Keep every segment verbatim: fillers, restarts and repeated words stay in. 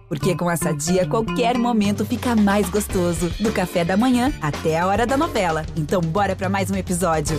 Porque com essa dia, qualquer momento fica mais gostoso. Do café da manhã até a hora da novela. Então bora pra mais um episódio.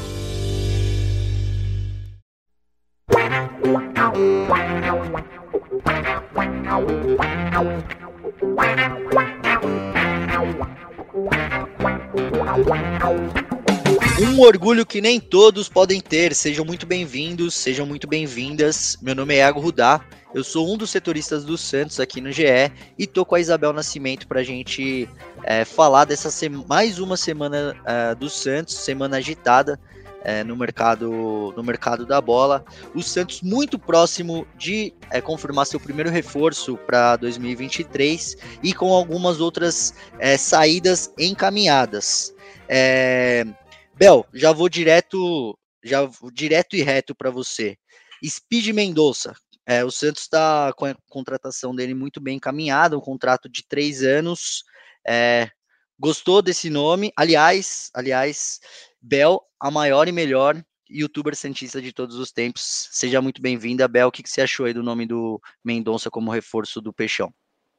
Um orgulho que nem todos podem ter. Sejam muito bem-vindos, sejam muito bem-vindas. Meu nome é Iago Rudá, eu sou um dos setoristas do Santos aqui no G E e tô com a Isabel Nascimento pra gente é, falar dessa se- mais uma semana é, do Santos, semana agitada é, no, mercado, no mercado da bola. O Santos muito próximo de é, confirmar seu primeiro reforço para dois mil e vinte e três e com algumas outras é, saídas encaminhadas. É... Bel, já vou direto, já vou direto e reto para você. Speed Mendonça, é, o Santos está com a contratação dele muito bem encaminhada, um contrato de três anos. É, gostou desse nome? Aliás, aliás, Bel, a maior e melhor youtuber santista de todos os tempos. Seja muito bem-vinda, Bel. O que, que você achou aí do nome do Mendonça como reforço do Peixão?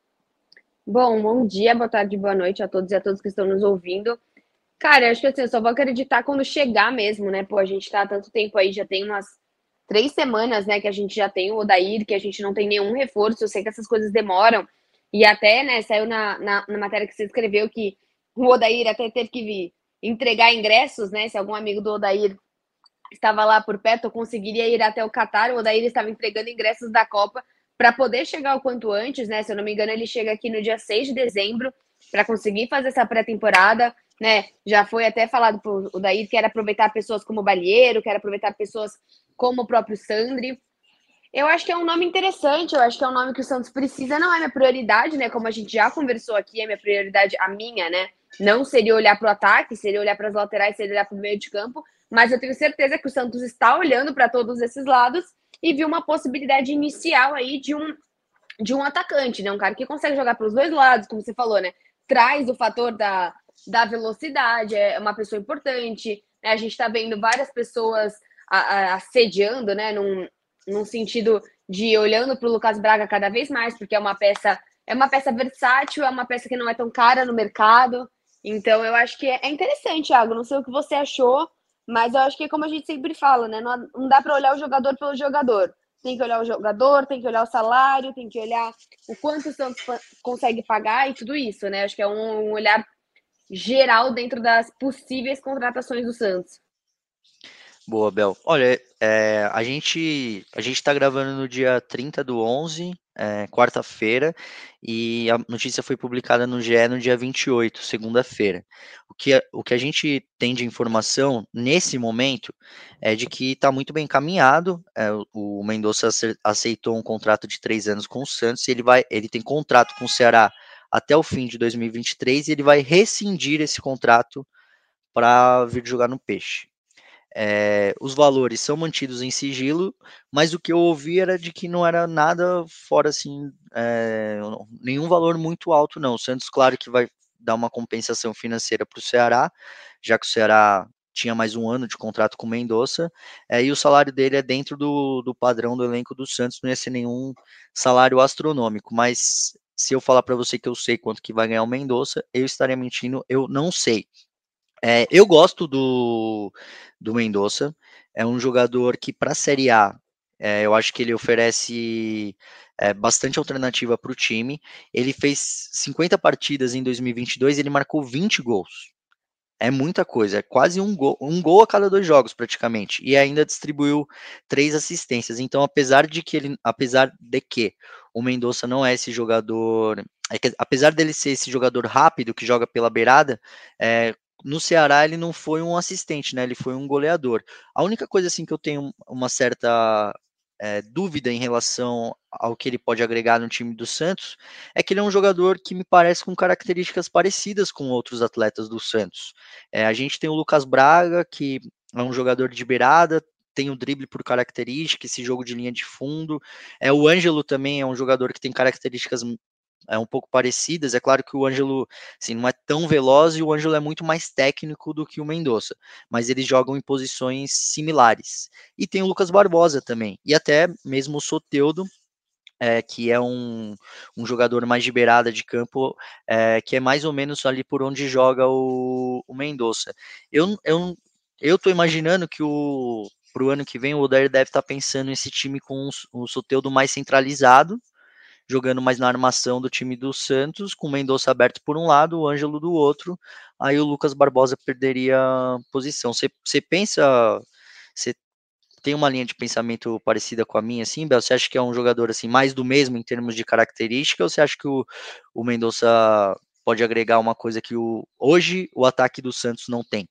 Bom, bom dia, boa tarde, boa noite a todos e a todas que estão nos ouvindo. Cara, eu acho que assim, eu só vou acreditar quando chegar mesmo, né? Pô, a gente tá há tanto tempo aí, já tem umas três semanas, né, que a gente já tem o Odair, que a gente não tem nenhum reforço. Eu sei que essas coisas demoram. E até, né, saiu na, na, na matéria que você escreveu que o Odair até teve que vir entregar ingressos, né? Se algum amigo do Odair estava lá por perto, eu conseguiria ir até o Catar. O Odair estava entregando ingressos da Copa para poder chegar o quanto antes, né? Se eu não me engano, ele chega aqui no dia seis de dezembro para conseguir fazer essa pré-temporada, né? Já foi até falado por o Odair que era aproveitar pessoas como o Balieiro, que era aproveitar pessoas como o próprio Sandri. Eu acho que é um nome interessante, eu acho que é um nome que o Santos precisa, não é minha prioridade, né? Como a gente já conversou aqui, é minha prioridade, a minha, né? Não seria olhar para o ataque, seria olhar para as laterais, seria olhar para o meio de campo, mas eu tenho certeza que o Santos está olhando para todos esses lados e viu uma possibilidade inicial aí de um, de um atacante, né? Um cara que consegue jogar para os dois lados, como você falou, né? Traz o fator da, da velocidade, é uma pessoa importante, né? A gente está vendo várias pessoas a, a, assediando, né? Num, num sentido de olhando para o Lucas Braga cada vez mais, porque é uma peça, é uma peça versátil, é uma peça que não é tão cara no mercado. Então eu acho que é interessante, Thiago. Não sei o que você achou, mas eu acho que é como a gente sempre fala, né? Não, não dá para olhar o jogador pelo jogador. Tem que olhar o jogador, tem que olhar o salário, tem que olhar o quanto o Santos consegue pagar e tudo isso, né? Acho que é um, um olhar geral dentro das possíveis contratações do Santos. Boa, Bel. Olha, é, a gente a gente está gravando no dia trinta do onze, é, quarta-feira, e a notícia foi publicada no G E no dia vinte e oito, segunda-feira. O que, a- o que a gente tem de informação nesse momento é de que está muito bem encaminhado. É, o o Mendonça ace- aceitou um contrato de três anos com o Santos, e ele vai, ele tem contrato com o Ceará até o fim de dois mil e vinte e três, e vinte e três, e ele vai rescindir esse contrato para vir jogar no Peixe. É, os valores são mantidos em sigilo, mas o que eu ouvi era de que não era nada fora assim, é, nenhum valor muito alto, não. O Santos, claro que vai dar uma compensação financeira para o Ceará, já que o Ceará tinha mais um ano de contrato com o Mendonça, é, e o salário dele é dentro do, do padrão do elenco do Santos, não ia ser nenhum salário astronômico, mas se eu falar para você que eu sei quanto que vai ganhar o Mendonça, eu estaria mentindo, eu não sei. É, eu gosto do, do Mendonça, é um jogador que para a Série A, é, eu acho que ele oferece é, bastante alternativa para o time. Ele fez cinquenta partidas em dois mil e vinte e dois, ele marcou vinte gols. É muita coisa, é quase um gol, um gol a cada dois jogos praticamente, e ainda distribuiu três assistências. Então, apesar de que ele, apesar de que o Mendonça não é esse jogador, é que, apesar dele ser esse jogador rápido que joga pela beirada, é, no Ceará ele não foi um assistente, né? Ele foi um goleador. A única coisa assim que eu tenho uma certa é, dúvida em relação ao que ele pode agregar no time do Santos é que ele é um jogador que me parece com características parecidas com outros atletas do Santos. É, a gente tem o Lucas Braga, que é um jogador de beirada, tem o drible por característica, esse jogo de linha de fundo. É, o Ângelo também é um jogador que tem características é, um pouco parecidas. É claro que o Ângelo assim, não é tão veloz e o Ângelo é muito mais técnico do que o Mendonça, mas eles jogam em posições similares. E tem o Lucas Barbosa também, e até mesmo o Soteldo, É, que é um, um jogador mais de beirada de campo, é, que é mais ou menos ali por onde joga o, o Mendonça. Eu, eu, eu tô imaginando que o pro ano que vem o Odair deve estar tá pensando nesse time com o Soteldo mais centralizado, jogando mais na armação do time do Santos, com o Mendonça aberto por um lado, o Ângelo do outro, aí o Lucas Barbosa perderia posição. Você pensa, você tem uma linha de pensamento parecida com a minha, assim, Bel? Você acha que é um jogador assim mais do mesmo em termos de característica, ou você acha que o, o Mendonça pode agregar uma coisa que o, hoje o ataque do Santos não tem?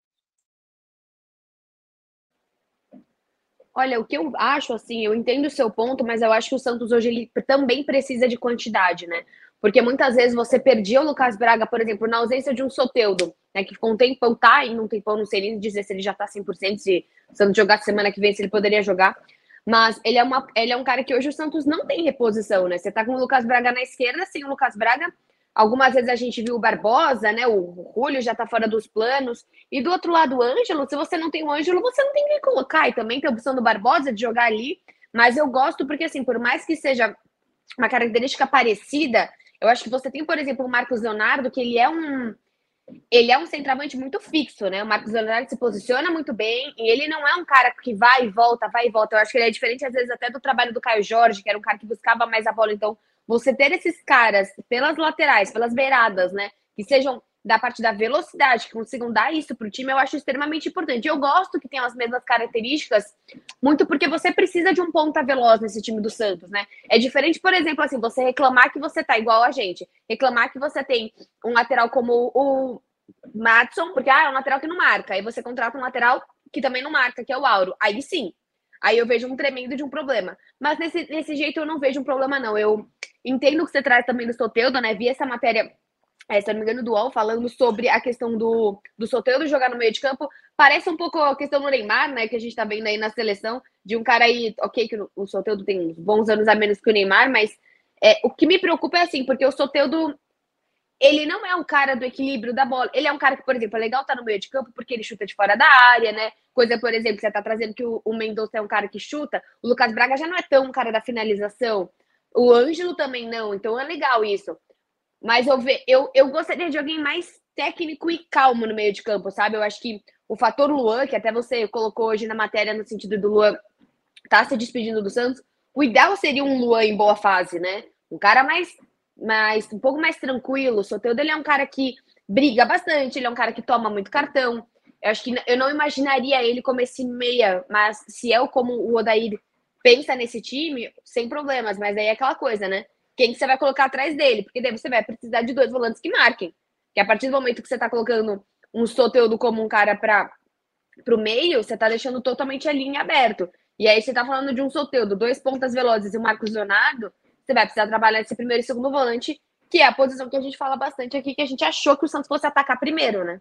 Olha, o que eu acho, assim, eu entendo o seu ponto, mas eu acho que o Santos hoje ele também precisa de quantidade, né? Porque muitas vezes você perdia o Lucas Braga, por exemplo, na ausência de um Soteldo, né? Que ficou um tempão, tá em um tempão, não sei nem dizer se ele já tá cem por cento, se o Santos jogar semana que vem, se ele poderia jogar. Mas ele é, uma, ele é um cara que hoje o Santos não tem reposição, né? Você tá com o Lucas Braga na esquerda, sem o Lucas Braga. Algumas vezes a gente viu o Barbosa, né? O Julio já tá fora dos planos. E do outro lado, o Ângelo, se você não tem o Ângelo, você não tem quem colocar. E também tem a opção do Barbosa de jogar ali. Mas eu gosto porque, assim, por mais que seja uma característica parecida, eu acho que você tem, por exemplo, o Marcos Leonardo, que ele é um. Ele é um centroavante muito fixo, né? O Marcos Leonardo se posiciona muito bem e ele não é um cara que vai e volta, vai e volta. Eu acho que ele é diferente, às vezes, até do trabalho do Caio Jorge, que era um cara que buscava mais a bola. Então, você ter esses caras pelas laterais, pelas beiradas, né? Que sejam da parte da velocidade, que consigam dar isso para o time, eu acho extremamente importante. Eu gosto que tenham as mesmas características, muito porque você precisa de um ponta veloz nesse time do Santos, né? É diferente, por exemplo, assim, você reclamar que você tá igual a gente, reclamar que você tem um lateral como o Madison, porque ah, é um lateral que não marca, aí você contrata um lateral que também não marca, que é o Auro. Aí sim, aí eu vejo um tremendo de um problema. Mas nesse, nesse jeito eu não vejo um problema, não. Eu entendo que você traz também do Soteldo, né? Vi essa matéria, é, se eu não me engano, do U O L, falando sobre a questão do, do Soteldo jogar no meio de campo. Parece um pouco a questão do Neymar, né? Que a gente tá vendo aí na seleção, de um cara aí, ok, que o Soteldo tem uns bons anos a menos que o Neymar, mas é, o que me preocupa é assim, porque o Soteldo, ele não é um cara do equilíbrio da bola. Ele é um cara que, por exemplo, é legal estar no meio de campo porque ele chuta de fora da área, né? Coisa, por exemplo, que você tá trazendo que o, o Mendonça é um cara que chuta. O Lucas Braga já não é tão um cara da finalização. O Ângelo também não. Então é legal isso. Mas eu, ve, eu, eu gostaria de alguém mais técnico e calmo no meio de campo, sabe? Eu acho que o fator Luan, que até você colocou hoje na matéria no sentido do Luan tá se despedindo do Santos, o ideal seria um Luan em boa fase, né? Um cara mais, mais um pouco mais tranquilo. O Soteldo, ele é um cara que briga bastante, ele é um cara que toma muito cartão. Eu acho que eu não imaginaria ele como esse meia, mas se é como o Odair pensa nesse time, sem problemas. Mas aí é aquela coisa, né? Quem que você vai colocar atrás dele? Porque daí você vai precisar de dois volantes que marquem. Que a partir do momento que você tá colocando um Soteldo como um cara para o meio, você tá deixando totalmente a linha aberta. E aí você tá falando de um Soteldo, dois pontas velozes e o Marcos Leonardo, você vai precisar trabalhar esse primeiro e segundo volante, que é a posição que a gente fala bastante aqui, que a gente achou que o Santos fosse atacar primeiro, né?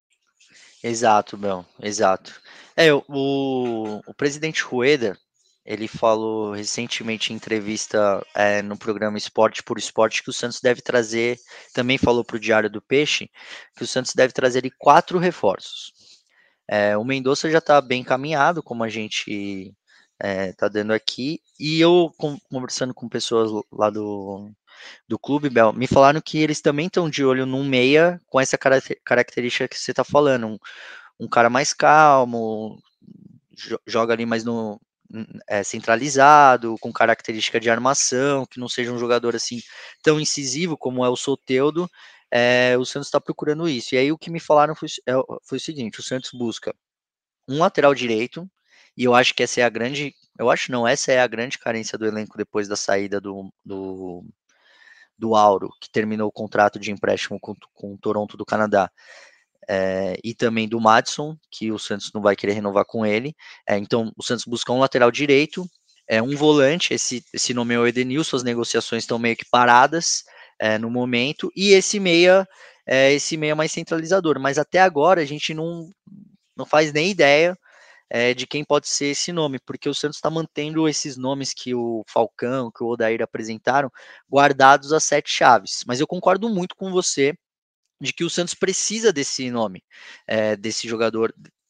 Exato, Bel, exato. É, o, o presidente Rueda, ele falou recentemente em entrevista é, no programa Esporte por Esporte que o Santos deve trazer, também falou para o Diário do Peixe, que o Santos deve trazer ali quatro reforços. É, o Mendonça já está bem encaminhado, como a gente está é, dando aqui, e eu conversando com pessoas lá do, do clube, Bel, me falaram que eles também estão de olho num meia com essa característica que você está falando, um, um cara mais calmo, joga ali mais no é, centralizado, com característica de armação, que não seja um jogador assim tão incisivo como é o Soteldo. É, o Santos está procurando isso. E aí o que me falaram foi, é, foi o seguinte: o Santos busca um lateral direito, e eu acho que essa é a grande. Eu acho não, essa é a grande carência do elenco depois da saída do, do, do Auro, que terminou o contrato de empréstimo com, com o Toronto do Canadá. É, e também do Madison, que o Santos não vai querer renovar com ele. É, então, o Santos busca um lateral direito, é, um volante, esse, esse nome é o Edenilson, as negociações estão meio que paradas é, no momento, e esse meia, é, esse meia mais centralizador, mas até agora a gente não, não faz nem ideia é, de quem pode ser esse nome, porque o Santos está mantendo esses nomes que o Falcão, que o Odair apresentaram, guardados às sete chaves. Mas eu concordo muito com você de que o Santos precisa desse nome, é, desse jogador, assim,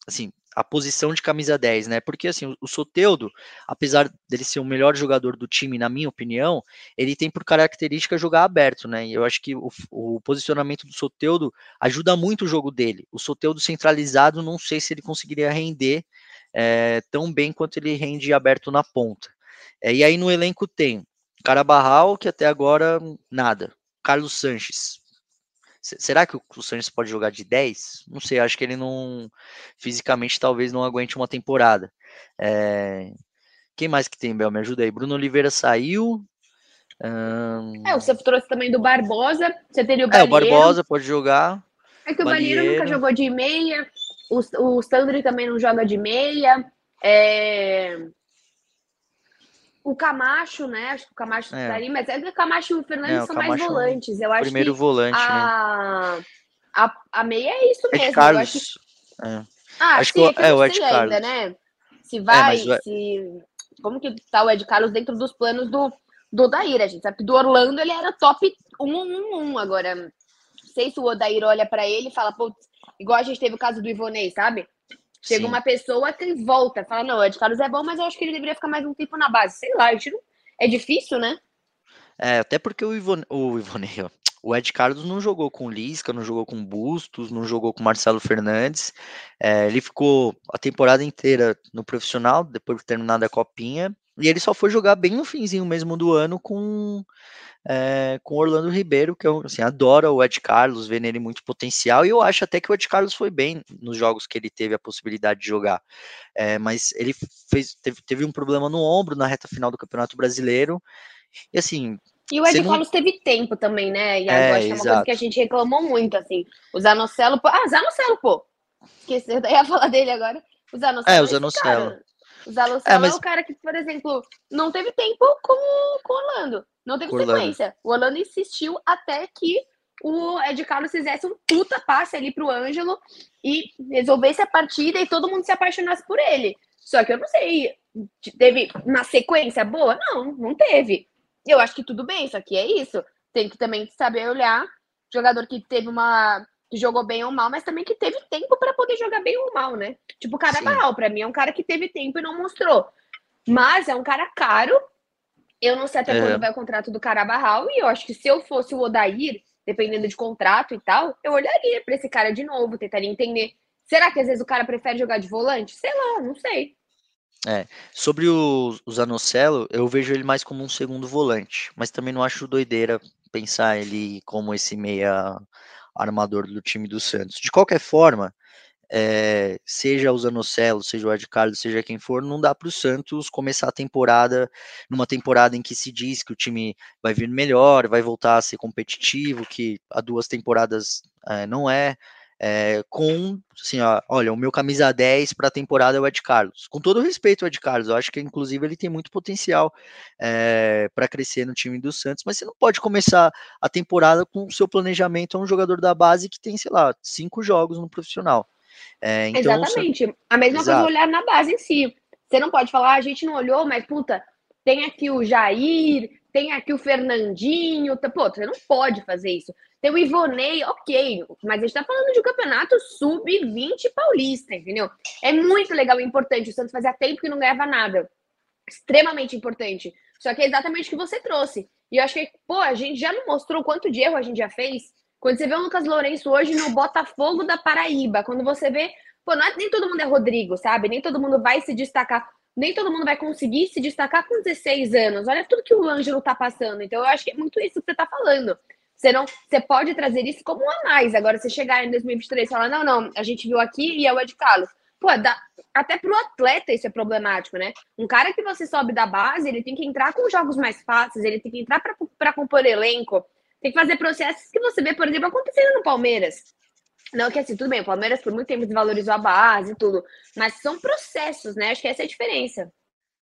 a posição de camisa dez, né? Porque assim, o, o Soteldo, apesar dele ser o melhor jogador do time, na minha opinião, ele tem por característica jogar aberto, né? E eu acho que o, o posicionamento do Soteldo ajuda muito o jogo dele. O Soteldo centralizado, não sei se ele conseguiria render é, tão bem quanto ele rende aberto na ponta. É, e aí no elenco tem Carabarral, que até agora nada. Carlos Sanches. Será que o Sanches pode jogar de dez? Não sei, acho que ele não. Fisicamente talvez não aguente uma temporada. É, quem mais que tem, Bel? Me ajuda aí. Bruno Oliveira saiu. Hum... É, você trouxe também do Barbosa, você teria o É, o Balieiro. Barbosa pode jogar. É que o Balieiro nunca jogou de meia, o, o Sandri também não joga de meia. É... O Camacho, né? Acho que o Camacho É. estaria, mas é que o Camacho e o Fernandes É, o são Camacho mais volantes. Eu acho primeiro que volante, a... né? a, a meia é isso Ed mesmo. Carlos. Eu acho que... É. Ah, acho sim, que, é que eu é, não o Ed sei Carlos. ainda, né? Se É, vai, mas... se... Como que tá o Ed Carlos dentro dos planos do, do Odair? A gente sabe que do Orlando ele era top um um um. Agora, não sei se o Odair olha pra ele e fala, pô, igual a gente teve o caso do Ivonei, sabe? Chega Sim. uma pessoa que volta, fala, não, o Ed Carlos é bom, mas eu acho que ele deveria ficar mais um tempo na base. Sei lá, a gente não... é difícil, né? É, até porque o Ivone, o Ivonei, ó, o Ed Carlos não jogou com Lisca, não jogou com Bustos, não jogou com Marcelo Fernandes. É, ele ficou a temporada inteira no profissional, depois de terminar a Copinha, e ele só foi jogar bem no finzinho mesmo do ano com é, com Orlando Ribeiro, que eu assim, adoro o Ed Carlos, vê nele muito potencial, e eu acho até que o Ed Carlos foi bem nos jogos que ele teve a possibilidade de jogar. É, mas ele fez, teve, teve um problema no ombro na reta final do Campeonato Brasileiro, e assim, E o você Ed não. Carlos teve tempo também, né, Iago? É, Acho que é uma coisa que a exato. gente reclamou muito, assim. O Zanocelo... pô- Ah, Zanocelo, pô! Esqueci, eu ia falar dele agora. O É, Zanocelo o é esse Zanocelo. cara. O É, Zanocelo é mas o cara que, por exemplo, não teve tempo com, com o Orlando. Não teve com o Orlando. sequência. O Orlando insistiu até que o Ed Carlos fizesse um puta passe ali pro Ângelo e resolvesse a partida e todo mundo se apaixonasse por ele. Só que eu não sei, teve uma sequência boa? Não, não teve. Eu acho que tudo bem, só que é isso. Tem que também saber olhar jogador que teve uma... que jogou bem ou mal, mas também que teve tempo para poder jogar bem ou mal, né? Tipo o Carabarral, para mim é um cara que teve tempo e não mostrou. Mas é um cara caro. Eu não sei até Uhum. quando vai o contrato do Carabarral, e eu acho que se eu fosse o Odair, dependendo de contrato e tal, eu olharia para esse cara de novo, tentaria entender. Será que às vezes o cara prefere jogar de volante? Sei lá, não sei. É, sobre o, o Zanocelo, eu vejo ele mais como um segundo volante, mas também não acho doideira pensar ele como esse meia armador do time do Santos. De qualquer forma, é, seja o Zanocelo, seja o Ed Carlos, seja quem for, não dá para o Santos começar a temporada numa temporada em que se diz que o time vai vir melhor, vai voltar a ser competitivo, que há duas temporadas é, não é. É, com, assim, ó, olha, o meu camisa dez para a temporada é o Ed Carlos. Com todo respeito ao Ed Carlos, eu acho que inclusive ele tem muito potencial é, para crescer no time do Santos, mas você não pode começar a temporada com o seu planejamento a um jogador da base que tem, sei lá, cinco jogos no profissional. É, então, Exatamente. A mesma coisa exato. olhar na base em si. Você não pode falar, ah, a gente não olhou, mas puta, tem aqui o Jair, tem aqui o Fernandinho. Pô, você não pode fazer isso. Tem o Ivonei, ok, mas a gente tá falando de um campeonato sub vinte paulista, entendeu? É muito legal e importante. O Santos fazia tempo que não ganhava nada. Extremamente importante. Só que é exatamente o que você trouxe. E eu acho que, pô, a gente já não mostrou quanto de erro a gente já fez. Quando você vê o Lucas Lourenço hoje no Botafogo da Paraíba, quando você vê, pô, não é, nem todo mundo é Rodrigo, sabe? Nem todo mundo vai se destacar, nem todo mundo vai conseguir se destacar com dezesseis anos. Olha tudo que o Ângelo tá passando. Então eu acho que é muito isso que você tá falando. Você não, você pode trazer isso como um a mais. Agora, você chegar em dois mil e vinte e três e falar, não, não, a gente viu aqui e é o Ed Carlos. Pô, dá, até pro atleta isso é problemático, né? Um cara que você sobe da base, ele tem que entrar com jogos mais fáceis, ele tem que entrar para compor elenco, tem que fazer processos que você vê, por exemplo, acontecendo no Palmeiras. Não que assim, tudo bem, o Palmeiras por muito tempo desvalorizou a base e tudo, mas são processos, né? Acho que essa é a diferença.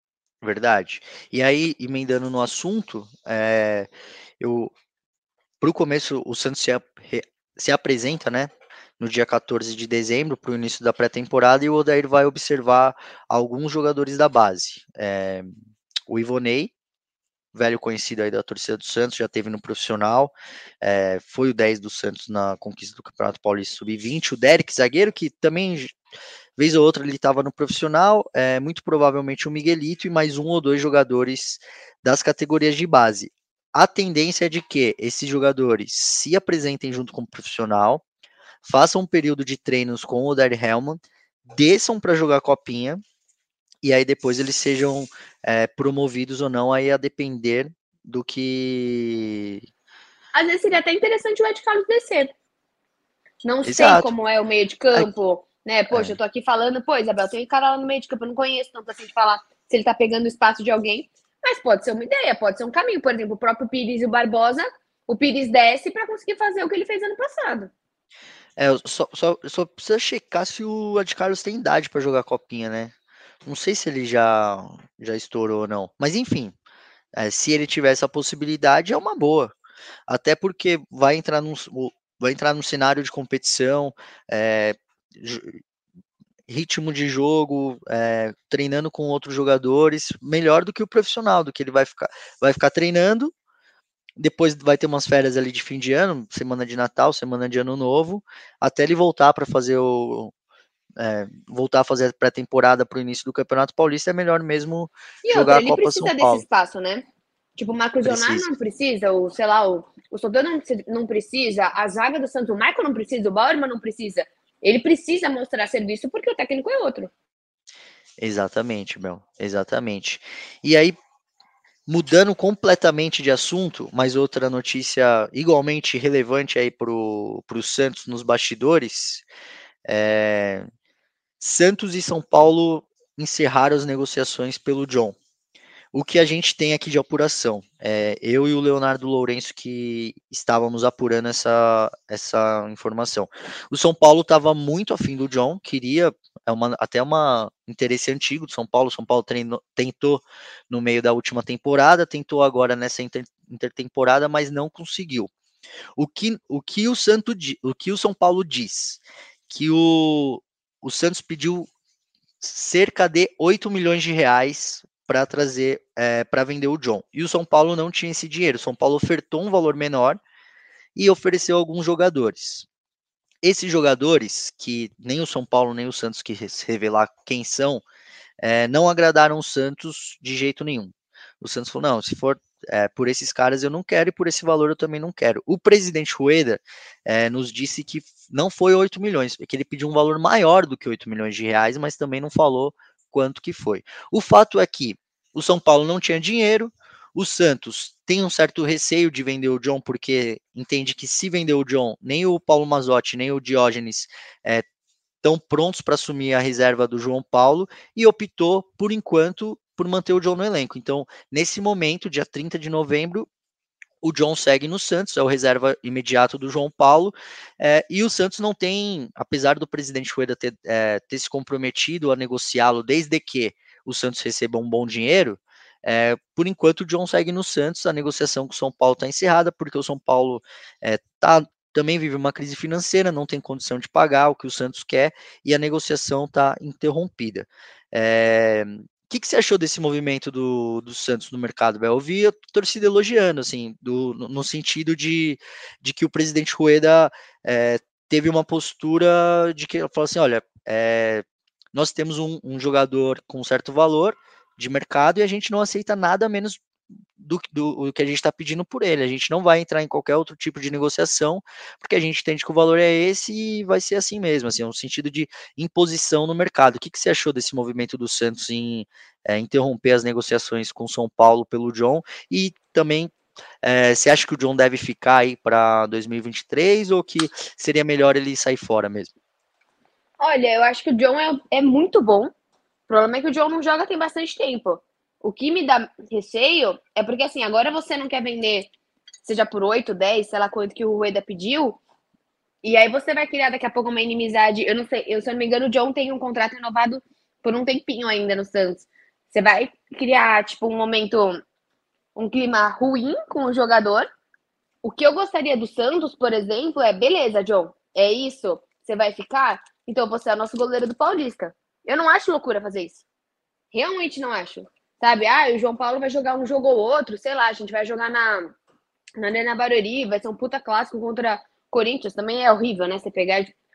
Verdade. E aí, emendando no assunto, é, eu, pro começo, o Santos se, se apresenta, né, no dia quatorze de dezembro, para o início da pré-temporada, e o Odair vai observar alguns jogadores da base. É, o Ivonei, velho conhecido aí da torcida do Santos, já teve no profissional, é, foi o dez do Santos na conquista do Campeonato Paulista sub vinte, o Derek, zagueiro, que também vez ou outra ele estava no profissional, é, muito provavelmente o Miguelito e mais um ou dois jogadores das categorias de base. A tendência é de que esses jogadores se apresentem junto com o profissional, façam um período de treinos com o Odair Hellmann, desçam para jogar copinha, e aí depois eles sejam é, promovidos ou não, aí a depender do que... Às vezes seria até interessante o Ed Carlos descer. Não sei Exato. como é o meio de campo, né? Poxa, É. eu tô aqui falando, pô, Isabel, tem um cara lá no meio de campo, eu não conheço, tanto assim de falar se ele tá pegando o espaço de alguém, mas pode ser uma ideia, pode ser um caminho. Por exemplo, o próprio Pires e o Barbosa, o Pires desce para conseguir fazer o que ele fez ano passado. É, eu só, só, só precisa checar se o Ed Carlos tem idade para jogar copinha, né? Não sei se ele já, já estourou ou não. Mas enfim, é, se ele tiver essa possibilidade, é uma boa. Até porque vai entrar num, vai entrar num cenário de competição, é, ritmo de jogo, é, treinando com outros jogadores, melhor do que o profissional, do que ele vai ficar, vai ficar treinando. Depois vai ter umas férias ali de fim de ano, semana de Natal, semana de Ano Novo, até ele voltar para fazer o. É, voltar a fazer a pré-temporada para o início do Campeonato Paulista, é melhor mesmo E jogar outra, a ele Copa São precisa desse Paulo. espaço, né? Tipo, o Marcos Leonardo Precisa. não precisa, o, sei lá, o, o Soldado não, não precisa, a zaga do Santo Michael não precisa, o Bauerman não precisa. Ele precisa mostrar serviço porque o técnico é outro. Exatamente, Bel. Exatamente. E aí, mudando completamente de assunto, mas outra notícia igualmente relevante aí para o Santos nos bastidores, é, Santos e São Paulo encerraram as negociações pelo John. O que a gente tem aqui de apuração? É, eu e o Leonardo Lourenço que estávamos apurando essa, essa informação. O São Paulo estava muito afim do John, queria, é uma, até uma interesse antigo do São Paulo. O São Paulo treinou, tentou no meio da última temporada, tentou agora nessa inter, intertemporada, mas não conseguiu. O que o, que o, Santo, o que o São Paulo diz? Que o, o Santos pediu cerca de oito milhões de reais para trazer, é, para vender o John. E o São Paulo não tinha esse dinheiro. O São Paulo ofertou um valor menor e ofereceu alguns jogadores. Esses jogadores, que nem o São Paulo nem o Santos quis revelar quem são, é, não agradaram o Santos de jeito nenhum. O Santos falou, não, se for é, por esses caras eu não quero e por esse valor eu também não quero. O presidente Rueda é, nos disse que não foi oito milhões, que ele pediu um valor maior do que oito milhões de reais, mas também não falou quanto que foi. O fato é que o São Paulo não tinha dinheiro, o Santos tem um certo receio de vender o John, porque entende que se vender o John, nem o Paulo Mazzotti, nem o Diógenes é, estão prontos para assumir a reserva do João Paulo e optou, por enquanto, por manter o John no elenco. Então, nesse momento, dia trinta de novembro, o John segue no Santos, é o reserva imediato do João Paulo, é, e o Santos não tem, apesar do presidente Rueda ter, é, ter se comprometido a negociá-lo desde que o Santos receba um bom dinheiro, é, por enquanto o John segue no Santos, a negociação com o São Paulo está encerrada, porque o São Paulo está é, também vive uma crise financeira, não tem condição de pagar o que o Santos quer, e a negociação está interrompida. É, o que, que você achou desse movimento do, do Santos no mercado, Bel? Eu vi a torcida elogiando, assim, do, no, no sentido de, de que o presidente Rueda é, teve uma postura de que ele falou assim, olha, é, nós temos um, um jogador com certo valor de mercado e a gente não aceita nada menos do, do, do que a gente está pedindo por ele. A gente não vai entrar em qualquer outro tipo de negociação, porque a gente entende que o valor é esse e vai ser assim mesmo, assim, um sentido de imposição no mercado. O que, que você achou desse movimento do Santos em é, interromper as negociações com São Paulo pelo John? E também, é, você acha que o John deve ficar aí para dois mil e vinte e três ou que seria melhor ele sair fora mesmo? Olha, eu acho que o John é, é muito bom. O problema é que o John não joga tem bastante tempo. O que me dá receio é porque, assim, agora você não quer vender, seja por oito, dez, sei lá quanto que o Rueda pediu, e aí você vai criar daqui a pouco uma inimizade. Eu não sei, eu, se eu não me engano, o John tem um contrato renovado por um tempinho ainda no Santos. Você vai criar, tipo, um momento, um clima ruim com o jogador. O que eu gostaria do Santos, por exemplo, é, beleza, John, é isso? Você vai ficar? Então você é o nosso goleiro do Paulista. Eu não acho loucura fazer isso. Realmente não acho. Sabe? Ah, o João Paulo vai jogar um jogo ou outro, sei lá, a gente vai jogar na, na Arena Barueri, vai ser um puta clássico contra Corinthians, também é horrível, né? Você pegar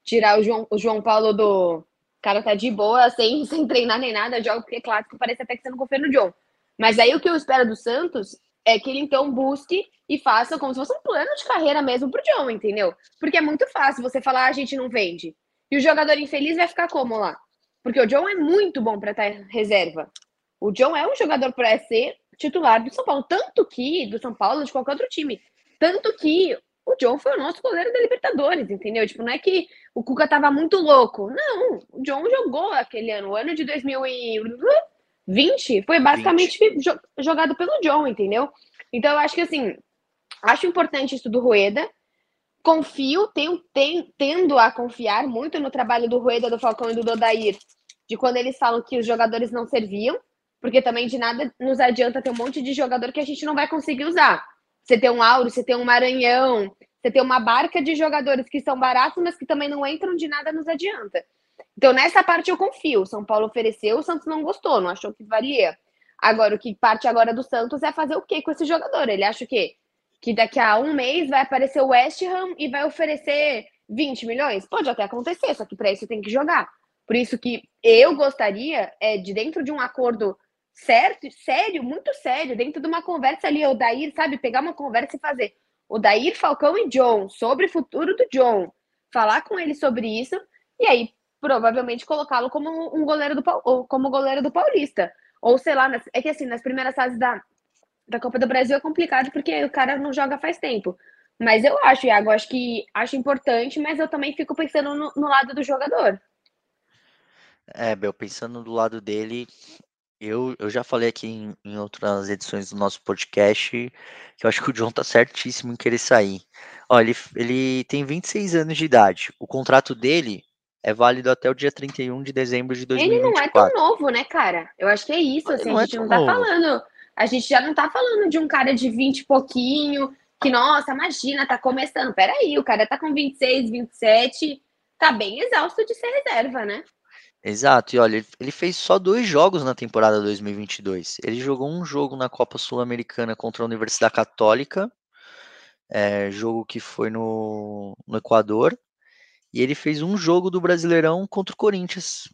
tirar o João, o João Paulo do... O cara tá de boa, sem, sem treinar nem nada, joga porque é clássico, parece até que você não confia no John. Mas aí o que eu espero do Santos é que ele então busque e faça como se fosse um plano de carreira mesmo pro John, entendeu? Porque é muito fácil você falar, ah, a gente não vende. E o jogador infeliz vai ficar como lá? Porque o John é muito bom para estar em reserva. O John é um jogador para ser titular do São Paulo, tanto que do São Paulo, de qualquer outro time. Tanto que o John foi o nosso goleiro da Libertadores, entendeu? Tipo, não é que o Cuca tava muito louco. Não, o John jogou aquele ano. O ano de dois mil e vinte foi basicamente vinte. Jogado pelo John, entendeu? Então eu acho que assim, acho importante isso do Rueda. Confio, tenho, tenho, tendo a confiar muito no trabalho do Rueda, do Falcão e do Odair, de quando eles falam que os jogadores não serviam, porque também de nada nos adianta ter um monte de jogador que a gente não vai conseguir usar. Você tem um Auro, você tem um Maranhão, você tem uma barca de jogadores que são baratos, mas que também não entram, de nada nos adianta. Então, nessa parte eu confio. O São Paulo ofereceu, o Santos não gostou, não achou que valia. Agora, o que parte agora do Santos é fazer o quê com esse jogador? Ele acha o quê? Que daqui a um mês vai aparecer o West Ham e vai oferecer vinte milhões? Pode até acontecer, só que para isso tem que jogar. Por isso que eu gostaria é de, dentro de um acordo certo, sério, muito sério, dentro de uma conversa ali, o Dair, sabe, pegar uma conversa e fazer o Dair, Falcão e John, sobre o futuro do John, falar com ele sobre isso, e aí provavelmente colocá-lo como um goleiro do como goleiro do Paulista. Ou sei lá, é que assim, nas primeiras fases da, da Copa do Brasil é complicado porque o cara não joga faz tempo. Mas eu acho, Iago, acho que acho importante, mas eu também fico pensando no, no lado do jogador. É, Bel, pensando do lado dele, eu, eu já falei aqui em, em outras edições do nosso podcast que eu acho que o John tá certíssimo em querer sair. Ó, ele, ele tem vinte e seis anos de idade. O contrato dele é válido até o dia trinta e um de dezembro de Ele não é tão dois mil e vinte e quatro. novo, né, cara? Eu acho que é isso, Ele assim, não a é gente tão não tá novo. falando, a gente já não tá falando de um cara de vinte e pouquinho, que, nossa, imagina, tá começando. Peraí, o cara tá com vinte e seis, vinte e sete, tá bem exausto de ser reserva, né? Exato, e olha, ele- ele fez só dois jogos na temporada dois mil e vinte e dois. Ele jogou um jogo na Copa Sul-Americana contra a Universidade Católica, é, jogo que foi no, no Equador, e ele fez um jogo do Brasileirão contra o Corinthians,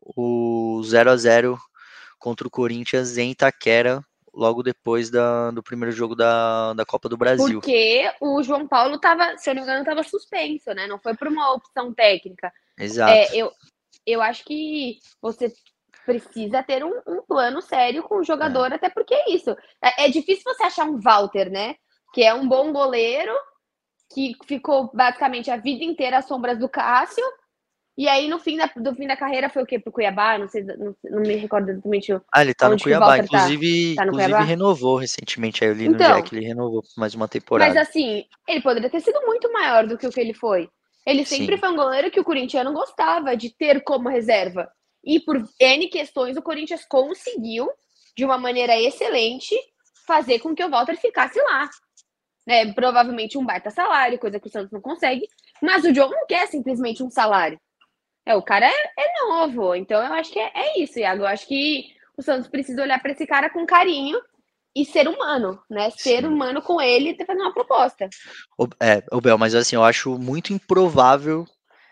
o zero a zero contra o Corinthians em Itaquera, logo depois da, do primeiro jogo da, da Copa do Brasil. Porque o João Paulo tava, se eu não me engano, tava suspenso, né? Não foi por uma opção técnica. Exato. É, eu, eu acho que você precisa ter um, um plano sério com o jogador, É. até porque é isso. É, é difícil você achar um Walter, né? Que é um bom goleiro, que ficou basicamente a vida inteira às sombras do Cássio. E aí, no fim da, do fim da carreira, foi o quê? Pro Cuiabá? Não sei, não, não me recordo exatamente Ah, ele tá no onde que o Cuiabá, Walter tá. inclusive, Tá no inclusive Cuiabá? renovou recentemente, aí eu li no Então, Jack, ele renovou por mais uma mas temporada. assim, ele poderia ter sido muito maior do que o que ele foi. Ele sempre Sim. foi um goleiro que o corintiano gostava de ter como reserva. E por N questões, o Corinthians conseguiu, de uma maneira excelente, fazer com que o Walter ficasse lá. Né? Provavelmente um baita salário, coisa que o Santos não consegue. Mas o John não quer simplesmente um salário. É, o cara é, é novo. Então eu acho que é, é isso, Iago. Eu acho que o Santos precisa olhar para esse cara com carinho e ser humano, né? Ser Sim. humano com ele e fazer uma proposta. O, é, o Bel, mas assim, eu acho muito improvável.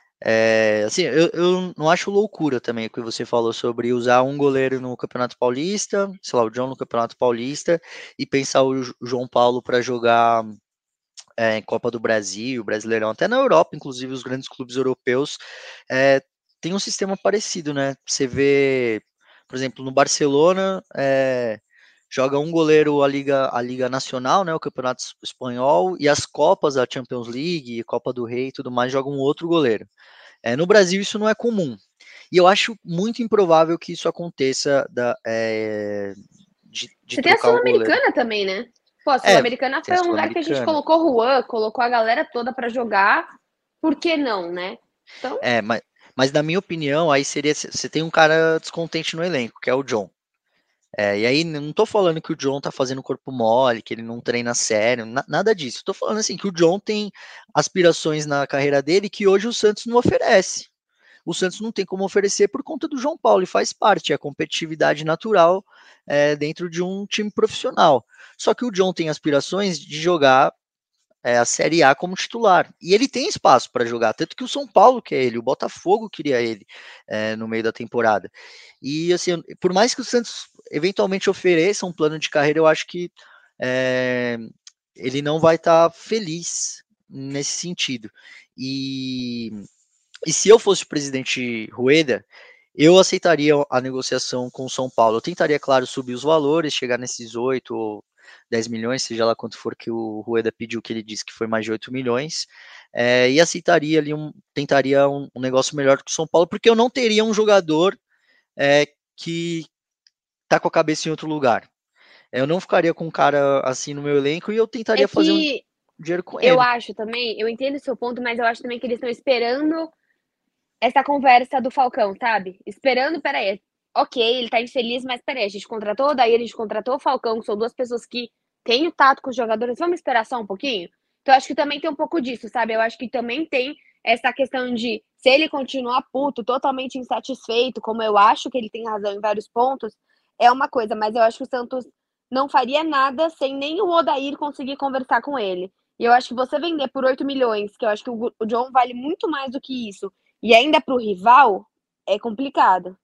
É, assim, eu, eu não acho loucura também o que você falou sobre usar um goleiro no Campeonato Paulista, sei lá, o John no Campeonato Paulista, e pensar o João Paulo para jogar é, em Copa do Brasil, Brasileirão, até na Europa, inclusive os grandes clubes europeus é, tem um sistema parecido, né? Você vê, por exemplo, no Barcelona, é, joga um goleiro a Liga, a Liga Nacional, né, o Campeonato Espanhol, e as Copas, a Champions League, Copa do Rei e tudo mais, joga um outro goleiro. É, no Brasil isso não é comum. E eu acho muito improvável que isso aconteça da, é, de, de Você tem a trocar o goleiro. Sul-Americana também, né? Pô, a É, Sul-Americana tem a foi um lugar que a gente Sul-Americana. colocou o Juan, colocou a galera toda para jogar. Por que não, né? Então, É, mas, mas na minha opinião, aí seria, você tem um cara descontente no elenco, que é o John. É, e aí, não tô falando que o John tá fazendo corpo mole, que ele não treina sério, na, nada disso. Tô falando assim, que o John tem aspirações na carreira dele que hoje o Santos não oferece. O Santos não tem como oferecer por conta do João Paulo, e faz parte, é a competitividade natural é, dentro de um time profissional. Só que o John tem aspirações de jogar é, a Série A como titular. E ele tem espaço para jogar, tanto que o São Paulo quer ele, o Botafogo queria ele é, no meio da temporada. E assim, por mais que o Santos eventualmente ofereça um plano de carreira, eu acho que é, ele não vai estar tá feliz nesse sentido. E, e se eu fosse o presidente Rueda, eu aceitaria a negociação com o São Paulo. Eu tentaria, claro, subir os valores, chegar nesses oito ou dez milhões, seja lá quanto for que o Rueda pediu, que ele disse que foi mais de oito milhões, é, e aceitaria ali, um, tentaria um, um negócio melhor que o São Paulo, porque eu não teria um jogador é, que tá com a cabeça em outro lugar. Eu não ficaria com um cara assim no meu elenco e eu tentaria É fazer um que dinheiro com eu ele. acho também, eu entendo o seu ponto, mas eu acho também que eles estão esperando essa conversa do Falcão, sabe? Esperando, peraí, ok, ele tá infeliz, mas peraí, a gente contratou o Daí, a gente contratou o Falcão, que são duas pessoas que têm o tato com os jogadores, vamos esperar só um pouquinho? Então, eu acho que também tem um pouco disso, sabe? Eu acho que também tem essa questão de, se ele continuar puto, totalmente insatisfeito, como eu acho que ele tem razão em vários pontos, é uma coisa, mas eu acho que o Santos não faria nada sem nem o Odair conseguir conversar com ele. E eu acho que você vender por oito milhões, que eu acho que o John vale muito mais do que isso, e ainda para o rival, é complicado.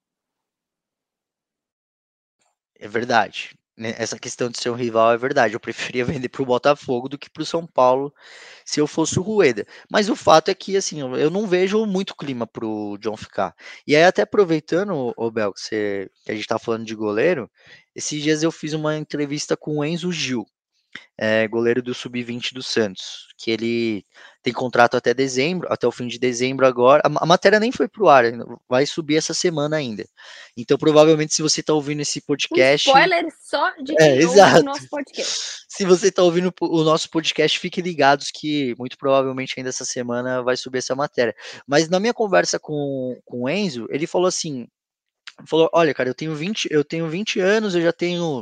É verdade. Essa questão de ser um rival é verdade. Eu preferia vender para o Botafogo do que para o São Paulo se eu fosse o Rueda. Mas o fato é que, assim, eu não vejo muito clima para o John ficar. E aí, até aproveitando, ô Bel, que, você, que a gente tá falando de goleiro, esses dias eu fiz uma entrevista com o Enzo Gil, é, goleiro do sub vinte do Santos, que ele tem contrato até dezembro, até o fim de dezembro agora. A, a matéria nem foi pro ar, vai subir essa semana ainda. Então, provavelmente, se você está ouvindo esse Um podcast. spoiler só de É, quem ouve exato. o nosso podcast. Se você está ouvindo o nosso podcast, fiquem ligados que muito provavelmente ainda essa semana vai subir essa matéria. Mas na minha conversa com, com o Enzo, ele falou assim: falou, olha, cara, eu tenho vinte, eu tenho vinte anos, eu já tenho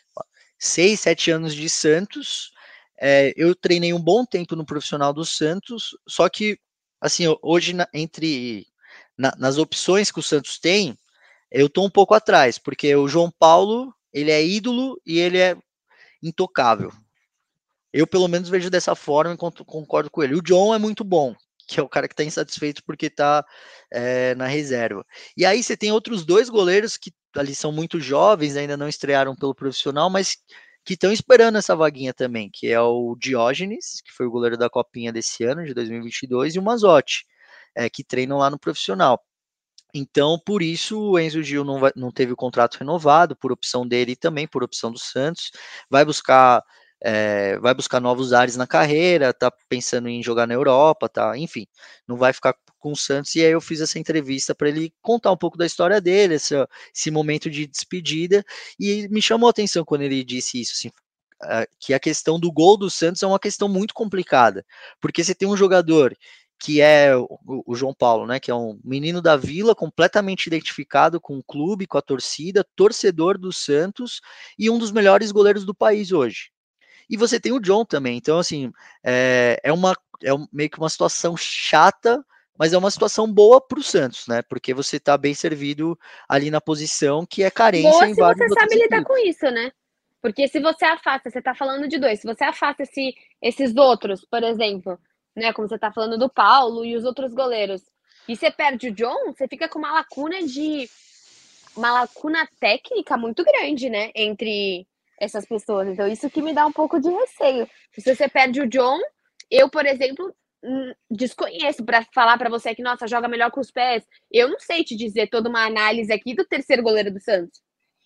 seis, sete anos de Santos. É, eu treinei um bom tempo no profissional do Santos, só que, assim, hoje, na, entre na, nas opções que o Santos tem, eu tô um pouco atrás, porque o João Paulo, ele é ídolo e ele é intocável. Eu, pelo menos, vejo dessa forma e concordo com ele. O John é muito bom, que é o cara que tá insatisfeito porque tá é, na reserva. E aí você tem outros dois goleiros que ali são muito jovens, ainda não estrearam pelo profissional, mas que estão esperando essa vaguinha também, que é o Diógenes, que foi o goleiro da Copinha desse ano, de dois mil e vinte e dois, e o Mazotti, é, que treinam lá no profissional. Então, por isso, o Enzo Gil não, vai, não teve o contrato renovado, por opção dele e também por opção do Santos. Vai buscar, é, vai buscar novos ares na carreira, tá pensando em jogar na Europa, tá? Enfim, não vai ficar com o Santos. E aí eu fiz essa entrevista para ele contar um pouco da história dele, esse, esse momento de despedida. E me chamou a atenção quando ele disse isso, assim, que a questão do gol do Santos é uma questão muito complicada, porque você tem um jogador que é o, o João Paulo, né, que é um menino da Vila, completamente identificado com o clube, com a torcida, torcedor do Santos e um dos melhores goleiros do país hoje. E você tem o John também, então assim, é, é, uma, é um, meio que uma situação chata, mas é uma situação boa para o Santos, né, porque você está bem servido ali na posição que é carência Boa em se vários você outros sabe lidar equipes. com isso, né? Porque se você afasta, você tá falando de dois, se você afasta esse, esses outros, por exemplo, né, como você tá falando do Paulo e os outros goleiros, e você perde o John, você fica com uma lacuna de uma lacuna técnica muito grande, né, entre essas pessoas. Então isso que me dá um pouco de receio. Se você perde o John, eu, por exemplo, desconheço para falar para você que nossa, joga melhor com os pés. Eu não sei te dizer toda uma análise aqui do terceiro goleiro do Santos.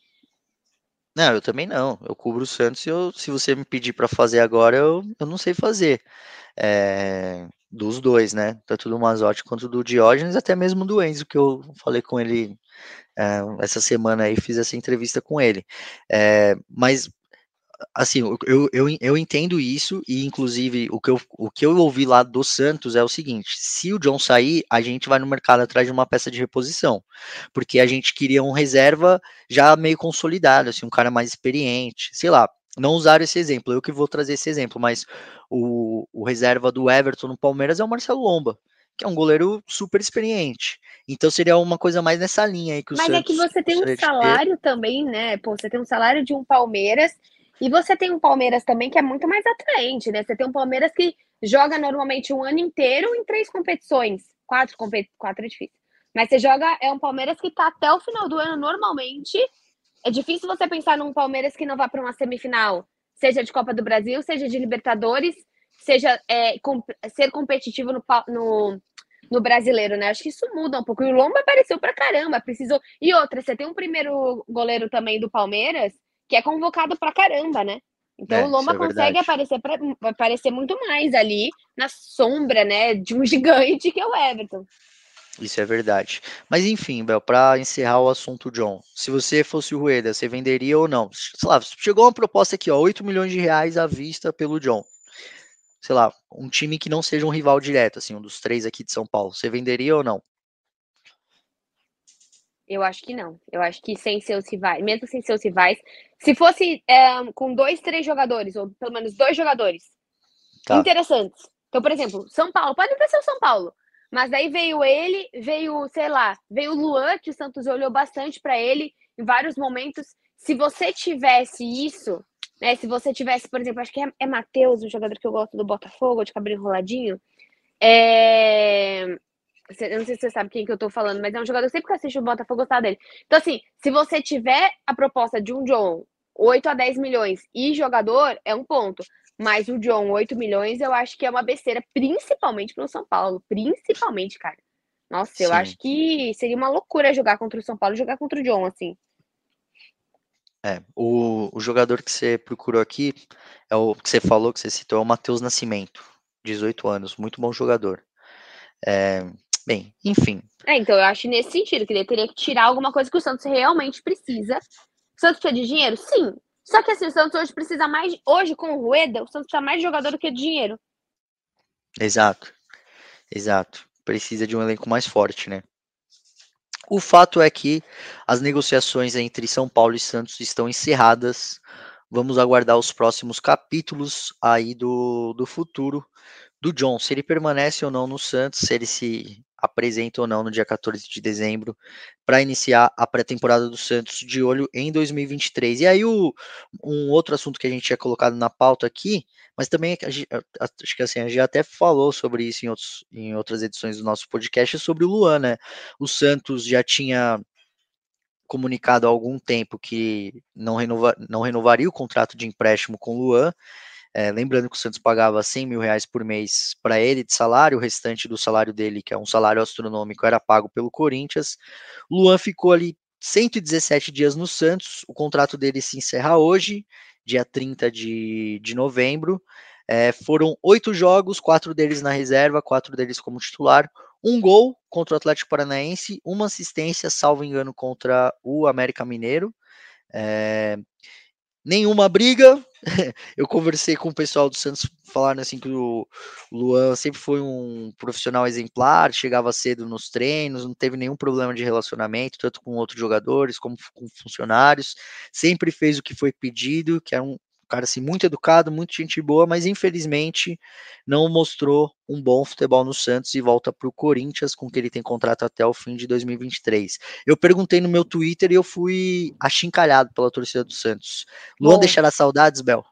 Não, eu também não. Eu cubro o Santos e eu, se você me pedir para fazer agora, eu, eu não sei fazer. É, dos dois, né? Tanto do Mazotti quanto do Diógenes, até mesmo do Enzo, que eu falei com ele é, essa semana aí, fiz essa entrevista com ele. É, mas assim, eu, eu, eu entendo isso, e inclusive o que, eu, o que eu ouvi lá do Santos é o seguinte: se o John sair, a gente vai no mercado atrás de uma peça de reposição, porque a gente queria um reserva já meio consolidado, assim, um cara mais experiente, sei lá. Não usar esse exemplo, eu que vou trazer esse exemplo, mas o, o reserva do Everton no Palmeiras é o Marcelo Lomba, que é um goleiro super experiente. Então seria uma coisa mais nessa linha aí que o Mas é que Santos você tem um gostaria de ter. salário também, né? Pô, você tem um salário de um Palmeiras E você tem um Palmeiras também que é muito mais atraente, né? Você tem um Palmeiras que joga normalmente um ano inteiro em três competições. Quatro competições, quatro é difícil. Mas você joga, é um Palmeiras que tá até o final do ano normalmente. É difícil você pensar num Palmeiras que não vá para uma semifinal, seja de Copa do Brasil, seja de Libertadores, seja é, com, ser competitivo no, no, no brasileiro, né? Acho que isso muda um pouco. E o Lomba apareceu pra caramba, precisou. E outra, você tem um primeiro goleiro também do Palmeiras que é convocado pra caramba, né? Então o É, isso Lomba é consegue verdade. aparecer, pra, aparecer muito mais ali na sombra, né, de um gigante que é o Everton. Isso é verdade. Mas enfim, Bel, para encerrar o assunto John, se você fosse o Rueda, você venderia ou não? Sei lá, chegou uma proposta aqui, ó, oito milhões de reais à vista pelo John. Sei lá, um time que não seja um rival direto, assim, um dos três aqui de São Paulo. Você venderia ou não? Eu acho que não. Eu acho que sem seus rivais, mesmo sem seus rivais, se fosse é, com dois, três jogadores, ou pelo menos dois jogadores Tá. interessantes. Então, por exemplo, São Paulo, pode até ser o São Paulo, mas daí veio ele, veio, sei lá, veio o Luan, que o Santos olhou bastante para ele em vários momentos. Se você tivesse isso, né? Se você tivesse, por exemplo, acho que é, é Matheus, um jogador que eu gosto do Botafogo, de cabelo enroladinho. É... Eu não sei se você sabe quem que eu tô falando, mas é um jogador que sempre que assiste o Botafogo gostar dele. Então, assim, se você tiver a proposta de um John, oito a dez milhões e jogador, é um ponto. Mas o John, oito milhões, eu acho que é uma besteira, principalmente pro São Paulo. Principalmente, cara. Nossa, eu Sim. acho que seria uma loucura jogar contra o São Paulo e jogar contra o John, assim. É, o, o jogador que você procurou aqui, é o que você falou, que você citou, é o Matheus Nascimento, dezoito anos, muito bom jogador. É, bem, enfim, É, então eu acho nesse sentido, que ele teria que tirar alguma coisa que o Santos realmente precisa. O Santos precisa de dinheiro? Sim. Só que assim, o Santos hoje precisa mais. Hoje, com o Rueda, o Santos precisa mais de jogador do que de dinheiro. exato, exato. Precisa de um elenco mais forte, né? O fato é que as negociações entre São Paulo e Santos estão encerradas. Vamos aguardar os próximos capítulos aí do, do futuro do John, se ele permanece ou não no Santos, se ele se apresenta ou não no dia quatorze de dezembro para iniciar a pré-temporada do Santos de olho em dois mil e vinte e três. E aí o, um outro assunto que a gente tinha colocado na pauta aqui, mas também acho que assim, a gente até falou sobre isso em, outros, em outras edições do nosso podcast, sobre o Luan, né? O Santos já tinha comunicado há algum tempo que não, renova, não renovaria o contrato de empréstimo com o Luan. É, lembrando que o Santos pagava cem mil reais por mês para ele de salário, o restante do salário dele, que é um salário astronômico, era pago pelo Corinthians. Luan ficou ali cento e dezessete dias no Santos, o contrato dele se encerra hoje, dia trinta de, de novembro. É, foram oito jogos, quatro deles na reserva, quatro deles como titular. Um gol contra o Atlético Paranaense, uma assistência, salvo engano, contra o América Mineiro. É, nenhuma briga. Eu conversei com o pessoal do Santos, falando assim que o Luan sempre foi um profissional exemplar, chegava cedo nos treinos, não teve nenhum problema de relacionamento, tanto com outros jogadores como com funcionários, sempre fez o que foi pedido, que era um cara assim muito educado, muito gente boa, mas infelizmente não mostrou um bom futebol no Santos e volta para o Corinthians, com que ele tem contrato até o fim de dois mil e vinte e três. Eu perguntei no meu Twitter e eu fui achincalhado pela torcida do Santos. Luan Bom, deixará saudades, Bel?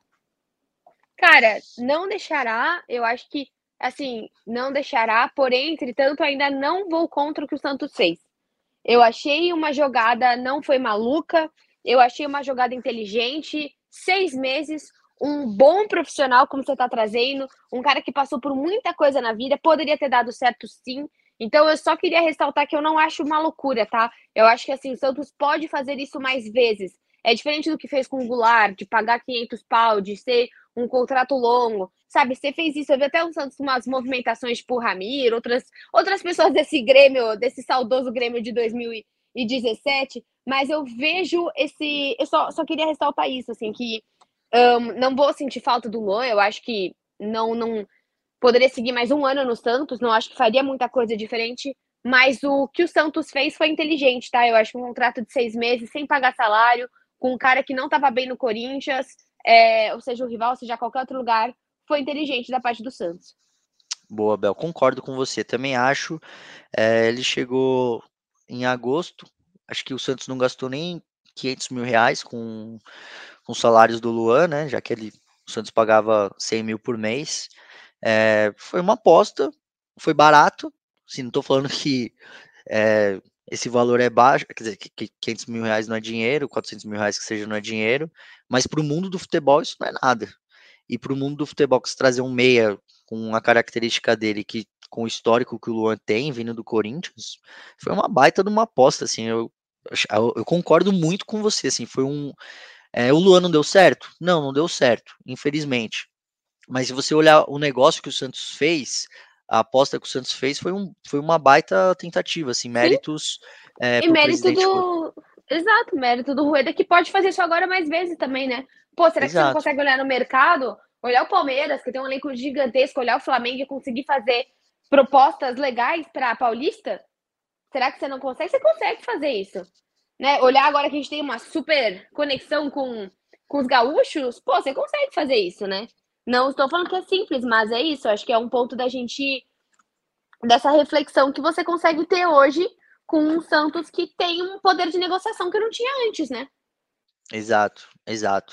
cara, não deixará. Eu acho que, assim, não deixará. Porém, entretanto, ainda não vou contra o que o Santos fez. Eu achei uma jogada, não foi maluca. Eu achei uma jogada inteligente. Seis meses, um bom profissional, como você está trazendo, um cara que passou por muita coisa na vida, poderia ter dado certo sim. Então eu só queria ressaltar que eu não acho uma loucura, tá? Eu acho que assim, o Santos pode fazer isso mais vezes. É diferente do que fez com o Goulart, de pagar quinhentos pau, de ser um contrato longo. Sabe, você fez isso, eu vi até o Santos umas movimentações tipo o Ramiro, outras, outras pessoas desse Grêmio, desse saudoso Grêmio de dois mil e dezessete, mas eu vejo esse. Eu só, só queria ressaltar isso, assim, que um, não vou sentir falta do Luan, eu acho que não, não poderia seguir mais um ano no Santos, não acho que faria muita coisa diferente, mas o que o Santos fez foi inteligente, tá? Eu acho que um contrato de seis meses, sem pagar salário, com um cara que não estava bem no Corinthians, é, ou seja, o rival, seja qualquer outro lugar, foi inteligente da parte do Santos. Boa, Bel, concordo com você. Também acho. É, ele chegou em agosto. Acho que o Santos não gastou nem quinhentos mil reais com, com os salários do Luan, né? Já que ele, o Santos pagava cem mil por mês. É, foi uma aposta, foi barato. Assim, não estou falando que é, esse valor é baixo, quer dizer, que quinhentos mil reais não é dinheiro, quatrocentos mil reais que seja não é dinheiro, mas para o mundo do futebol isso não é nada. E para o mundo do futebol, que se trazer um meia com a característica dele, que com o histórico que o Luan tem, vindo do Corinthians, foi uma baita de uma aposta, assim, eu, eu, eu concordo muito com você, assim, foi um... É, o Luan não deu certo? Não, não deu certo, infelizmente. Mas se você olhar o negócio que o Santos fez, a aposta que o Santos fez foi, um, foi uma baita tentativa, assim, Sim. méritos é, E para o mérito presidente. do. Exato, mérito do Rueda, que pode fazer isso agora mais vezes também, né? Pô, será que você não Exato. consegue olhar no mercado, olhar o Palmeiras, que tem um elenco gigantesco, olhar o Flamengo e conseguir fazer propostas legais para Paulista? Será que você não consegue? Você consegue fazer isso. Né? Olhar agora que a gente tem uma super conexão com, com os gaúchos, pô, você consegue fazer isso, né? Não estou falando que é simples, mas é isso. Acho que é um ponto da gente, dessa reflexão que você consegue ter hoje com um Santos que tem um poder de negociação que não tinha antes, né? Exato, exato.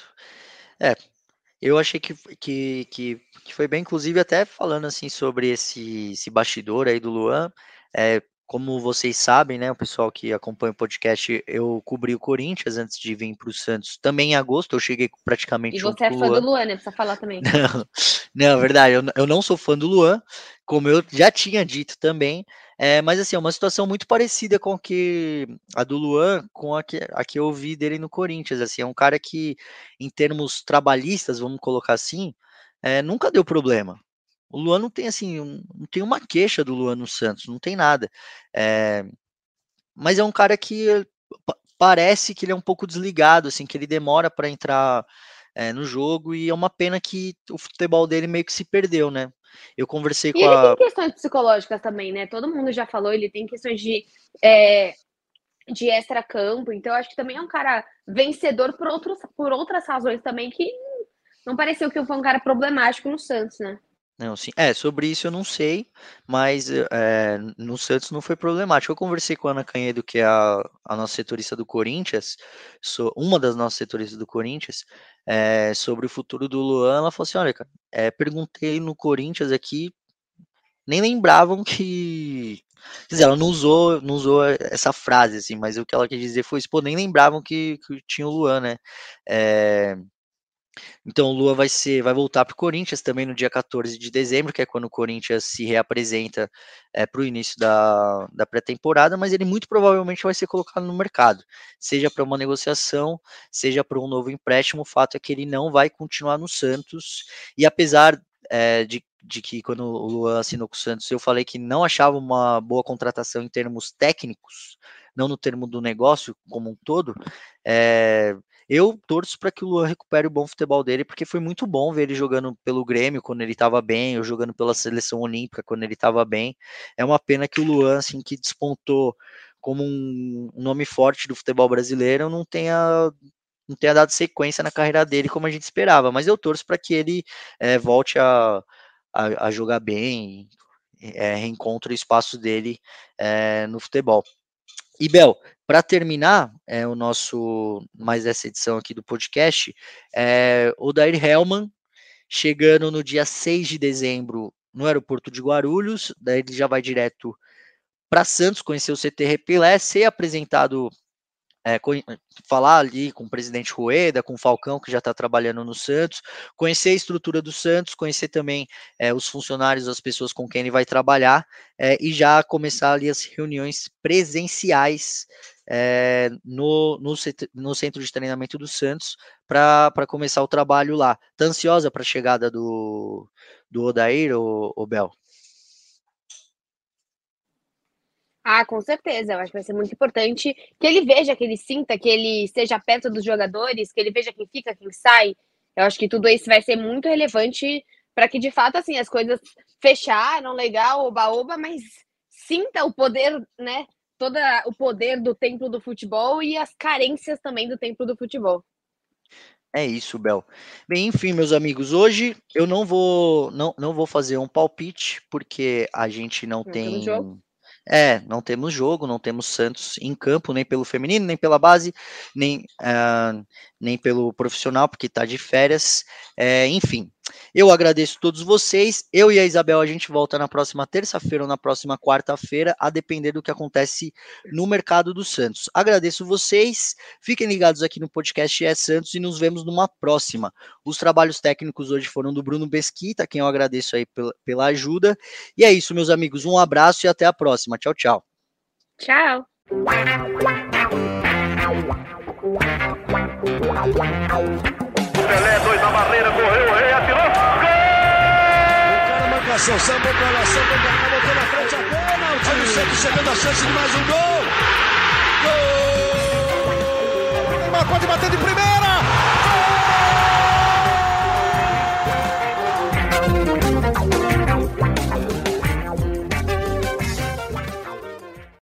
É, eu achei que, que, que, que foi bem, inclusive até falando assim sobre esse, esse bastidor aí do Luan, é, como vocês sabem, né, o pessoal que acompanha o podcast, eu cobri o Corinthians antes de vir para o Santos, também em agosto, eu cheguei E praticamente junto você é com o fã do Luan. Luan, né? Precisa falar também. Não, não, é verdade, eu, eu não sou fã do Luan, como eu já tinha dito também, é, mas assim, é uma situação muito parecida com a, que, a do Luan, com a que, a que eu vi dele no Corinthians, assim, é um cara que, em termos trabalhistas, vamos colocar assim, é, nunca deu problema. O Luan não tem, assim, um, não tem uma queixa do Luan no Santos, não tem nada, é, mas é um cara que pa- parece que ele é um pouco desligado, assim, que ele demora para entrar é, no jogo, e é uma pena que o futebol dele meio que se perdeu, né? Eu conversei E com ele tem a. questões psicológicas também, né? Todo mundo já falou, ele tem questões de, é, de extra-campo, então eu acho que também é um cara vencedor por, outros, por outras razões também, que não pareceu que foi um cara problemático no Santos, né? Não, sim. É, sobre isso eu não sei, mas é, no Santos não foi problemático. Eu conversei com a Ana Canhedo, que é a, a nossa setorista do Corinthians, so, uma das nossas setoristas do Corinthians, é, sobre o futuro do Luan. Ela falou assim: olha, cara, é, perguntei no Corinthians aqui, nem lembravam que. Quer dizer, ela não usou, não usou essa frase, assim, mas o que ela quis dizer foi isso, pô, nem lembravam que, que tinha o Luan, né? É, então o Luan vai ser, vai voltar para o Corinthians também no dia quatorze de dezembro, que é quando o Corinthians se reapresenta é, para o início da, da pré-temporada, mas ele muito provavelmente vai ser colocado no mercado, seja para uma negociação, seja para um novo empréstimo. O fato é que ele não vai continuar no Santos, e apesar é, de, de que quando o Luan assinou com o Santos, eu falei que não achava uma boa contratação em termos técnicos, não no termo do negócio como um todo, é, eu torço para que o Luan recupere o bom futebol dele, porque foi muito bom ver ele jogando pelo Grêmio quando ele estava bem, ou jogando pela seleção olímpica quando ele estava bem. É uma pena que o Luan, assim, que despontou como um nome forte do futebol brasileiro, não tenha não tenha dado sequência na carreira dele como a gente esperava, mas eu torço para que ele é, volte a, a, a, jogar bem, é, reencontre o espaço dele é, no futebol. E Bel, para terminar é, o nosso mais essa edição aqui do podcast, é, o Dair Hellman chegando no dia seis de dezembro no aeroporto de Guarulhos, daí ele já vai direto para Santos, conhecer o C T Repilé, ser apresentado, é, falar ali com o presidente Rueda, com o Falcão, que já está trabalhando no Santos, conhecer a estrutura do Santos, conhecer também é, os funcionários, as pessoas com quem ele vai trabalhar, é, e já começar ali as reuniões presenciais é, no, no, no centro de treinamento do Santos para começar o trabalho lá. Tá ansiosa para a chegada do, do Odair, ou, ou Bel? Ah, com certeza. Eu acho que vai ser muito importante que ele veja, que ele sinta, que ele esteja perto dos jogadores, que ele veja quem fica, quem sai. Eu acho que tudo isso vai ser muito relevante para que, de fato, assim, as coisas fecharam, legal, oba-oba, mas sinta o poder, né? Todo o poder do templo do futebol e as carências também do templo do futebol. É isso, Bel. Bem, enfim, meus amigos, hoje eu não vou não, não vou fazer um palpite, porque a gente não Não temos jogo. tem É, não temos jogo, não temos Santos em campo, nem pelo feminino, nem pela base, nem, uh, nem pelo profissional, porque tá de férias. É, enfim, eu agradeço a todos vocês. Eu e a Isabel, a gente volta na próxima terça-feira ou na próxima quarta-feira, a depender do que acontece no mercado do Santos. Agradeço vocês, fiquem ligados aqui no podcast É Santos e nos vemos numa próxima. Os trabalhos técnicos hoje foram do Bruno Mesquita, quem eu agradeço aí pela, pela ajuda. E é isso, meus amigos, um abraço e até a próxima. Tchau, tchau. Tchau. Pelé, dois na barreira, correu, o rei atirou. Gol! O cara marcação, sambou pra lá, sambou pra cá, botou na frente a bola. O time sempre chegando a chance de mais um gol. Gol! Neymar pode bater de primeira.